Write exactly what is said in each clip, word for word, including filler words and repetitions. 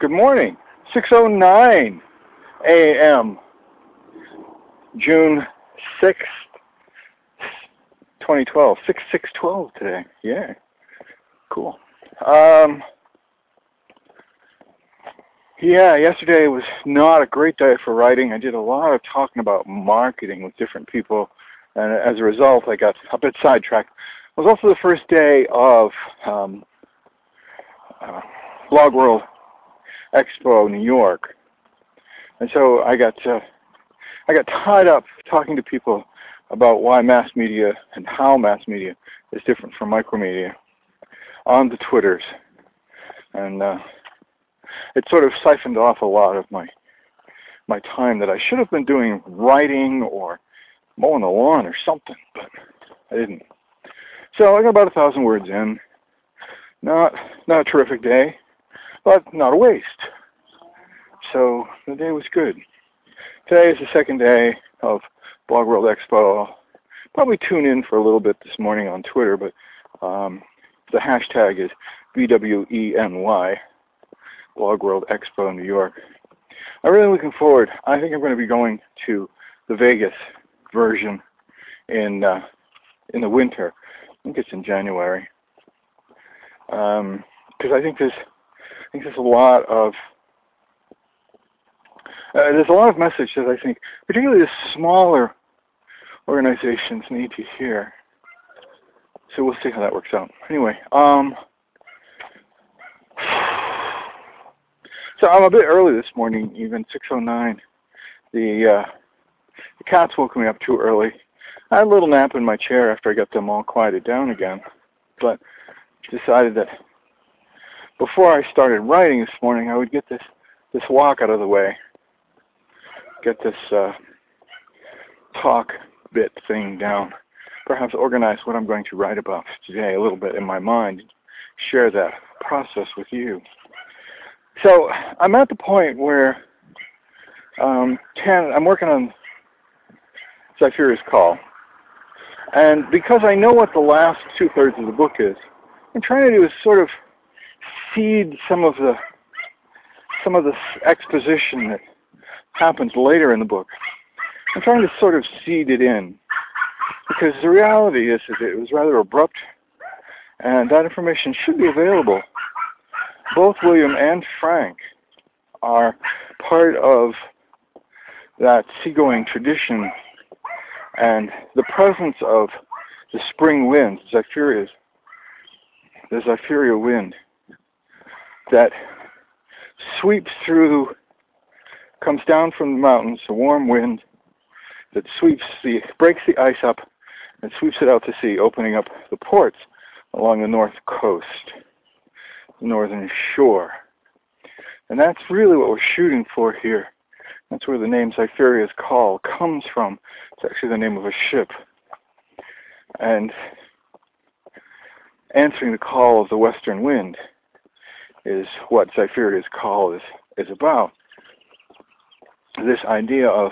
Good morning. six oh nine a m June sixth, twenty twelve. six six twelve today. Yeah. Cool. Um, yeah, yesterday was not a great day for writing. I did a lot of talking about marketing with different people, and as a result, I got a bit sidetracked. It was also the first day of um, uh, Blog World Expo New York, and so I got uh, I got tied up talking to people about why mass media and how mass media is different from micromedia on the Twitters, and uh, it sort of siphoned off a lot of my my time that I should have been doing writing or mowing the lawn or something, but I didn't. So I got about a thousand words in. Not not a terrific day, but not a waste. So the day was good. Today is the second day of Blog World Expo. I'll probably tune in for a little bit this morning on Twitter, but um, the hashtag is B W E N Y, Blog World Expo New York. I'm really looking forward. I think I'm going to be going to the Vegas version in uh, in the winter. I think it's in January. Um, because I think there's, I think there's a lot of, uh, there's a lot of message that I think, particularly the smaller organizations need to hear. So we'll see how that works out. Anyway, um, so I'm a bit early this morning, even six oh nine. The, uh, the cats woke me up too early. I had a little nap in my chair after I got them all quieted down again, but decided that before I started writing this morning, I would get this, this walk out of the way, get this uh, talk bit thing down, perhaps organize what I'm going to write about today a little bit in my mind, share that process with you. So I'm at the point where um, ten, I'm working on Zypheria's Call, and because I know what the last two-thirds of the book is, I'm trying to do is sort of seed some of the some of the exposition that happens later in the book. I'm trying to sort of seed it in, because the reality is that it was rather abrupt, and that information should be available. Both William and Frank are part of that seagoing tradition, and the presence of the spring winds, Zypherias, the Zypheria wind that sweeps through, comes down from the mountains, a warm wind that sweeps the, breaks the ice up and sweeps it out to sea, opening up the ports along the north coast, the northern shore. And that's really what we're shooting for here. That's where the name Zypheria's Call comes from. It's actually the name of a ship. And answering the call of the western wind is what Zypheria's Call is, is about. This idea of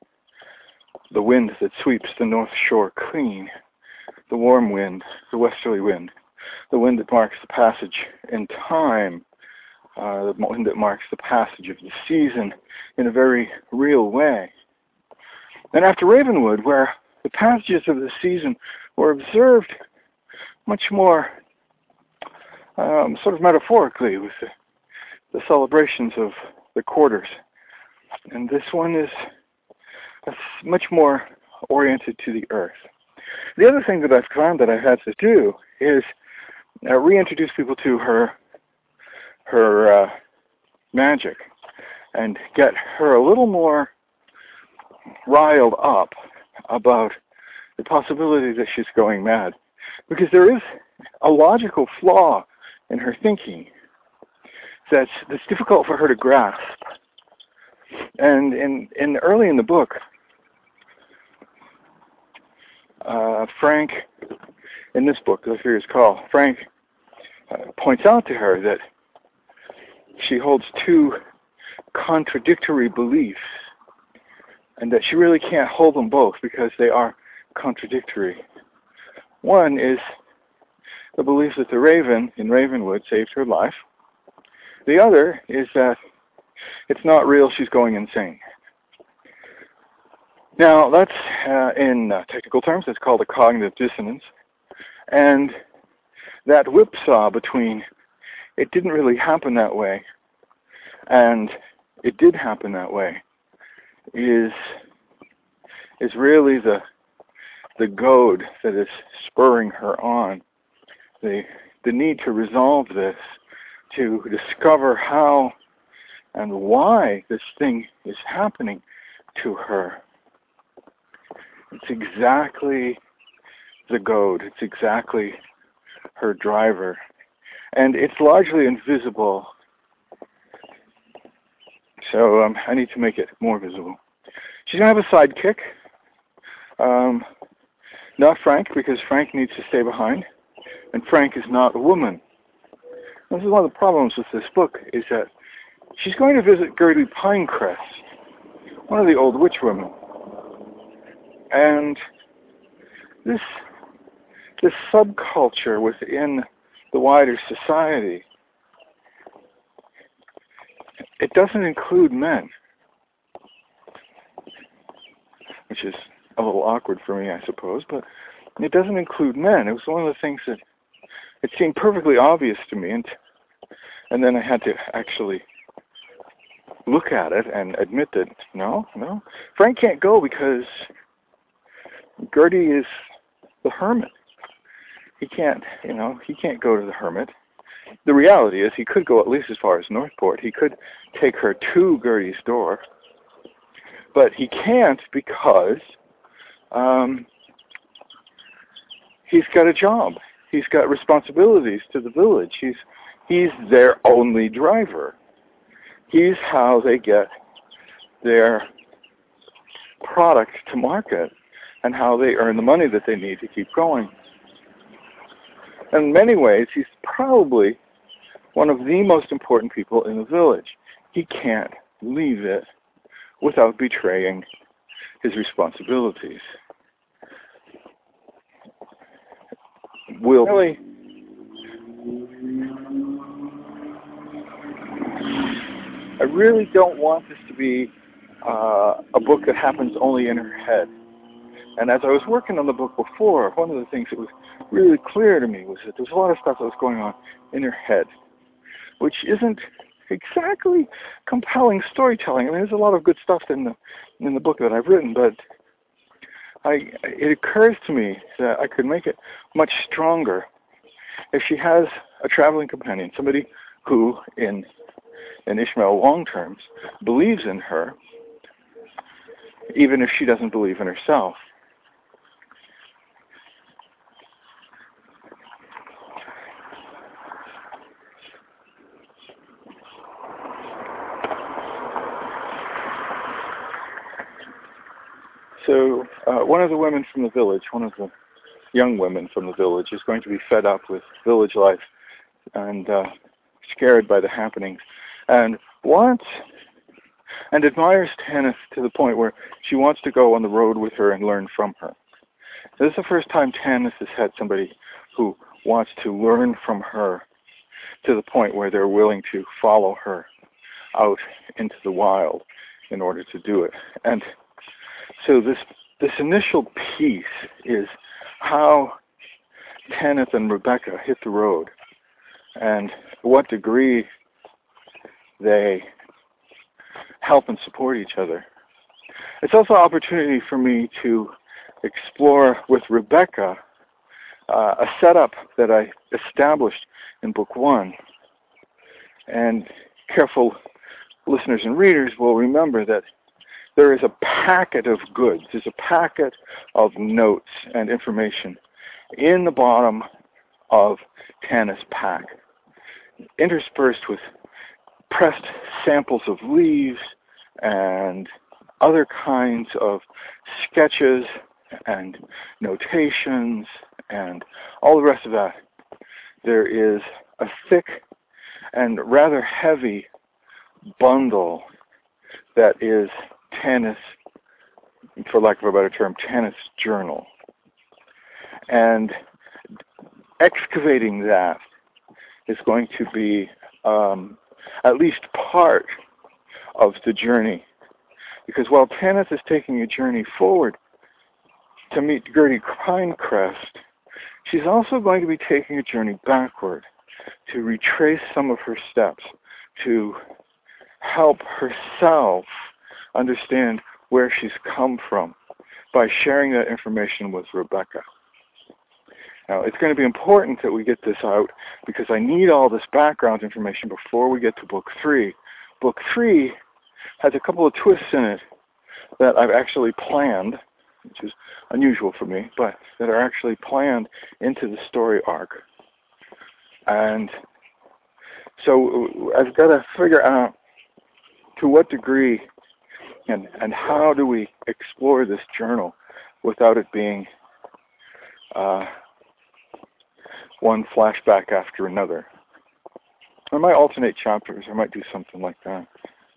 the wind that sweeps the North Shore clean, the warm wind, the westerly wind, the wind that marks the passage in time, uh, the wind that marks the passage of the season in a very real way. And after Ravenwood, where the passages of the season were observed much more um, sort of metaphorically with the, the celebrations of the quarters. And this one is much more oriented to the earth. The other thing that I've found that I've had to do is uh, reintroduce people to her her uh, magic and get her a little more riled up about the possibility that she's going mad. Because there is a logical flaw in her thinking that's, that's difficult for her to grasp. And in, in early in the book, uh, Frank, in this book, Zypheria's Call, Frank uh, points out to her that she holds two contradictory beliefs, and that she really can't hold them both because they are contradictory. One is the belief that the raven in Ravenwood saved her life, The other is that it's not real, she's going insane. Now, that's, uh, in uh, technical terms, it's called a cognitive dissonance. And that whipsaw between it didn't really happen that way and it did happen that way is is really the the goad that is spurring her on. The the need to resolve this, to discover how and why this thing is happening to her. It's exactly the goad. It's exactly her driver. And it's largely invisible. So um, I need to make it more visible. She's going to have a sidekick. Um, not Frank, because Frank needs to stay behind. And Frank is not a woman. This is one of the problems with this book, is that she's going to visit Gertie Pinecrest, one of the old witch women. And this this subculture within the wider society, it doesn't include men, which is a little awkward for me, I suppose, but it doesn't include men. It was one of the things that it seemed perfectly obvious to me, and and then I had to actually look at it and admit that, no, no, Frank can't go because Gertie is the hermit. He can't, you know, he can't go to the hermit. The reality is he could go at least as far as Northport. He could take her to Gertie's door, but he can't because um, he's got a job. He's got responsibilities to the village. He's he's their only driver. He's how they get their product to market and how they earn the money that they need to keep going. In many ways, he's probably one of the most important people in the village. He can't leave it without betraying his responsibilities. Will really, I really don't want this to be uh, a book that happens only in her head. And as I was working on the book before, one of the things that was really clear to me was that there's a lot of stuff that was going on in her head, which isn't exactly compelling storytelling. I mean, there's a lot of good stuff in the in the book that I've written, but I, it occurs to me that I could make it much stronger if she has a traveling companion, somebody who, in in Ishmael long terms, believes in her, even if she doesn't believe in herself. So uh, one of the women from the village, one of the young women from the village, is going to be fed up with village life and uh, scared by the happenings, and wants and admires Tanis to the point where she wants to go on the road with her and learn from her. This is the first time Tanis has had somebody who wants to learn from her to the point where they're willing to follow her out into the wild in order to do it. And so this this initial piece is how Tanith and Rebecca hit the road and to what degree they help and support each other. It's also an opportunity for me to explore with Rebecca uh, a setup that I established in book one. And careful listeners and readers will remember that there is a packet of goods, there's a packet of notes and information in the bottom of Tanis' pack, interspersed with pressed samples of leaves and other kinds of sketches and notations and all the rest of that. There is a thick and rather heavy bundle that is Tanis, for lack of a better term, Tanis' journal. And excavating that is going to be um, at least part of the journey. Because while Tanith is taking a journey forward to meet Gertie Pinecrest, she's also going to be taking a journey backward to retrace some of her steps, to help herself understand where she's come from by sharing that information with Rebecca. Now, it's going to be important that we get this out because I need all this background information before we get to book three. Book three has a couple of twists in it that I've actually planned, which is unusual for me, but that are actually planned into the story arc. And so I've got to figure out to what degree and, and how do we explore this journal without it being uh, one flashback after another. I might alternate chapters. I might do something like that.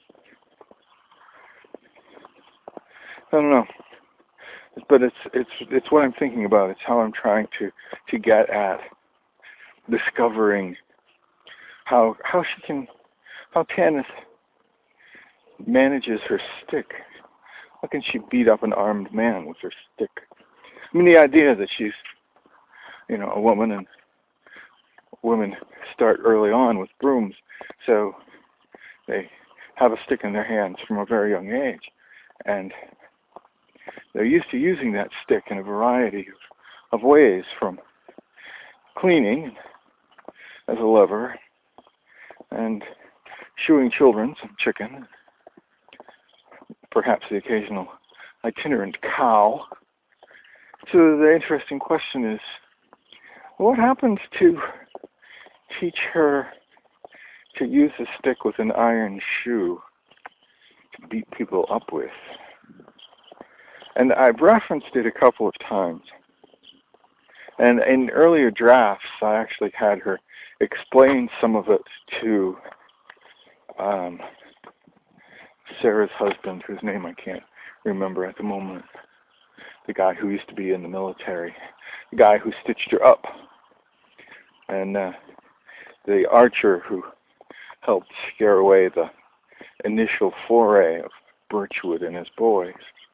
I don't know. But it's it's it's what I'm thinking about. It's how I'm trying to, to get at discovering how how she can how Tanith manages her stick. How can she beat up an armed man with her stick? I mean, the idea that she's, you know, a woman, and women start early on with brooms, so they have a stick in their hands from a very young age, and they're used to using that stick in a variety of ways, from cleaning as a lever, and shooing children, some chicken, perhaps the occasional itinerant cow. So the interesting question is, what happens to teach her to use a stick with an iron shoe to beat people up with? And I've referenced it a couple of times. And in earlier drafts, I actually had her explain some of it to um, Sarah's husband, whose name I can't remember at the moment. The guy who used to be in the military. The guy who stitched her up. And uh, the archer who helped scare away the initial foray of Birchwood and his boys.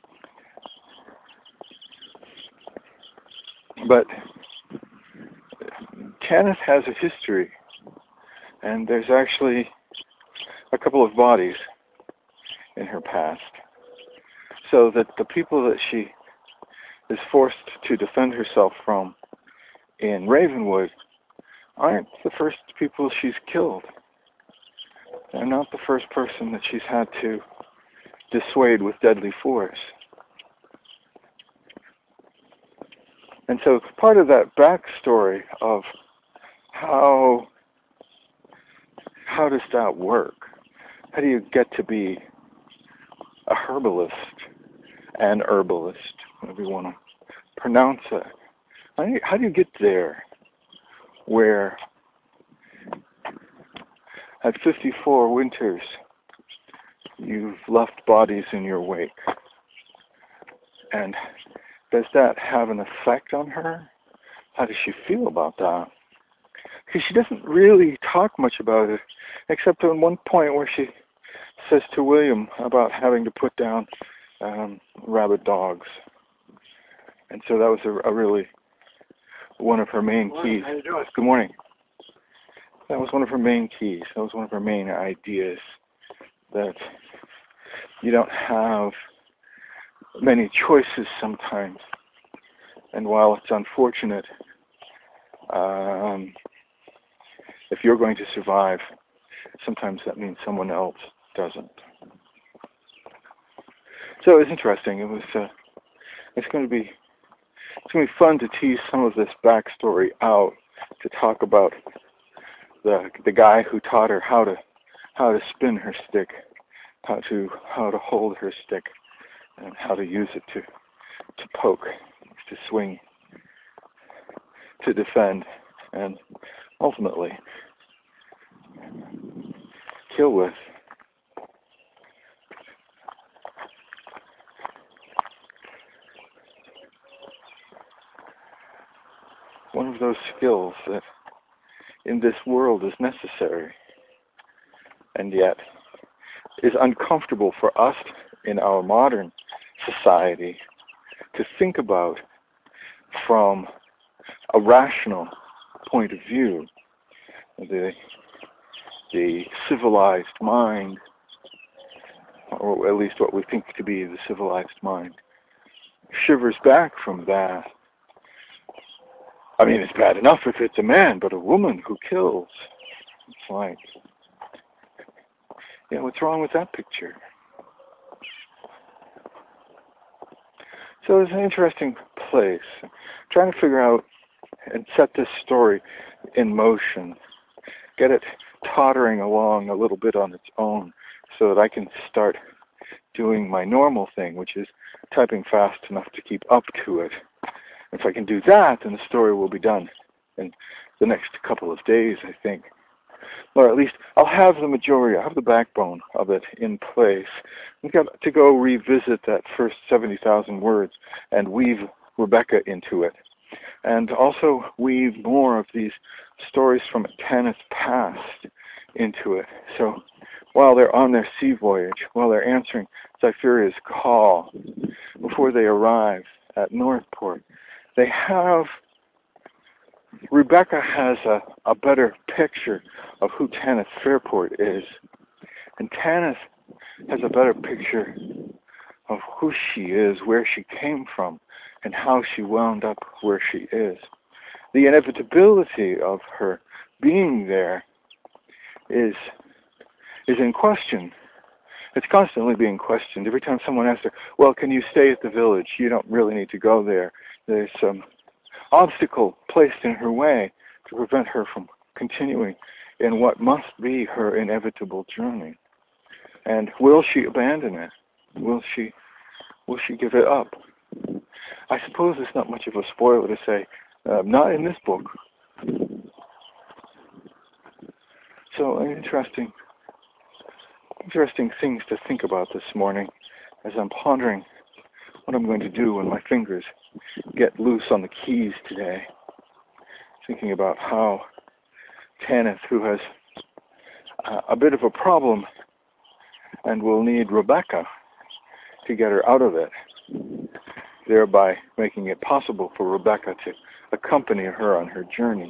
But Tanith has a history, and there's actually a couple of bodies in her past, so that the people that she is forced to defend herself from in Ravenwood aren't the first people she's killed. They're not the first person that she's had to dissuade with deadly force. And so part of that backstory of how how does that work? How do you get to be a herbalist, an herbalist, whatever you want to pronounce it? How do you, how do you get there where at fifty-four winters you've left bodies in your wake? And does that have an effect on her? How does she feel about that? Because she doesn't really talk much about it, except at one point where she says to William about having to put down um, rabid dogs. And so that was a, a really one of her main keys. How you doing? Good morning. That was one of her main keys. That was one of her main ideas, that you don't have many choices sometimes. And while it's unfortunate, um, if you're going to survive, sometimes that means someone else doesn't. So it's interesting. It was. Uh, it's going to be. It's going to be fun to tease some of this backstory out, to talk about the the guy who taught her how to how to spin her stick, how to how to hold her stick, and how to use it to to poke, to swing, to defend, and ultimately kill with. One of those skills that in this world is necessary. and yet is uncomfortable for us in our modern society to think about from a rational point of view. The, the civilized mind, or at least what we think to be the civilized mind, shivers back from that. I mean, it's bad enough if it's a man, but a woman who kills, it's like, yeah, what's wrong with that picture? So it's an interesting place. I'm trying to figure out and set this story in motion, get it tottering along a little bit on its own so that I can start doing my normal thing, which is typing fast enough to keep up to it. If I can do that, then the story will be done in the next couple of days, I think. Or at least I'll have the majority, I'll have the backbone of it in place. We've got to go revisit that first seventy thousand words and weave Rebecca into it. And also weave more of these stories from Tanith's past into it. So while they're on their sea voyage, while they're answering Zypheria's call, before they arrive at Northport, they have, Rebecca has a, a better picture of who Tanith Fairport is. And Tanith has a better picture of who she is, where she came from, and how she wound up where she is. The inevitability of her being there is is in question. It's constantly being questioned. Every time someone asks her, well, can you stay at the village? You don't really need to go there. There's some obstacle placed in her way to prevent her from continuing in what must be her inevitable journey. And will she abandon it? Will she will she give it up? I suppose it's not much of a spoiler to say, uh, not in this book. So interesting, interesting things to think about this morning as I'm pondering what I'm going to do when my fingers get loose on the keys today. Thinking about how Tanith, who has uh, a bit of a problem and will need Rebecca to get her out of it, thereby making it possible for Rebecca to accompany her on her journey.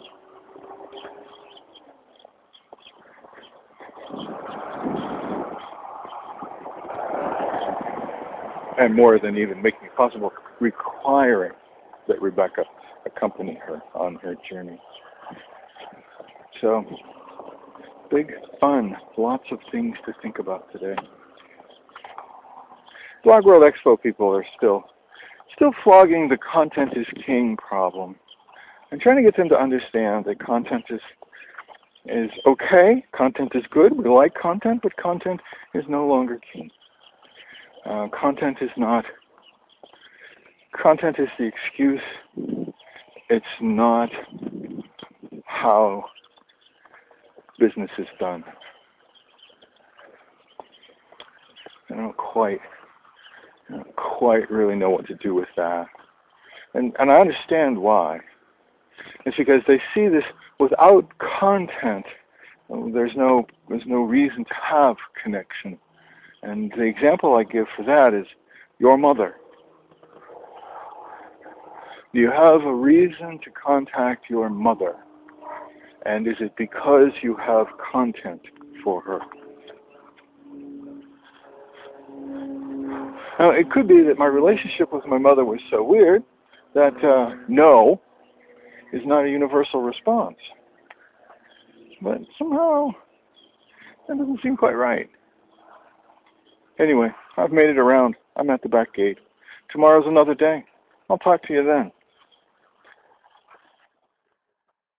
And more than even making it possible, requiring that Rebecca accompany her on her journey. So, big fun, lots of things to think about today. Blog World Expo people are still still flogging the content is king problem. I'm trying to get them to understand that content is is okay, content is good, we like content, but content is no longer king. Uh, content is not, content is the excuse, it's not how business is done. I don't quite, I don't quite really know what to do with that. And, and I understand why. It's because they see this without content, there's no, there's no reason to have connection. And the example I give for that is your mother. Do you have a reason to contact your mother? And is it because you have content for her? Now, it could be that my relationship with my mother was so weird that uh, no is not a universal response. But somehow, that doesn't seem quite right. Anyway, I've made it around. I'm at the back gate. Tomorrow's another day. I'll talk to you then.